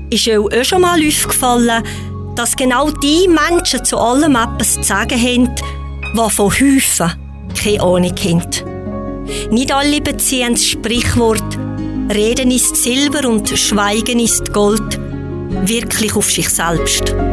Ist euch auch schon mal aufgefallen, dass genau die Menschen zu allem etwas zu sagen haben, die von Häufen keine Ahnung haben? Nicht alle beziehen das Sprichwort «Reden ist Silber und Schweigen ist Gold» wirklich auf sich selbst.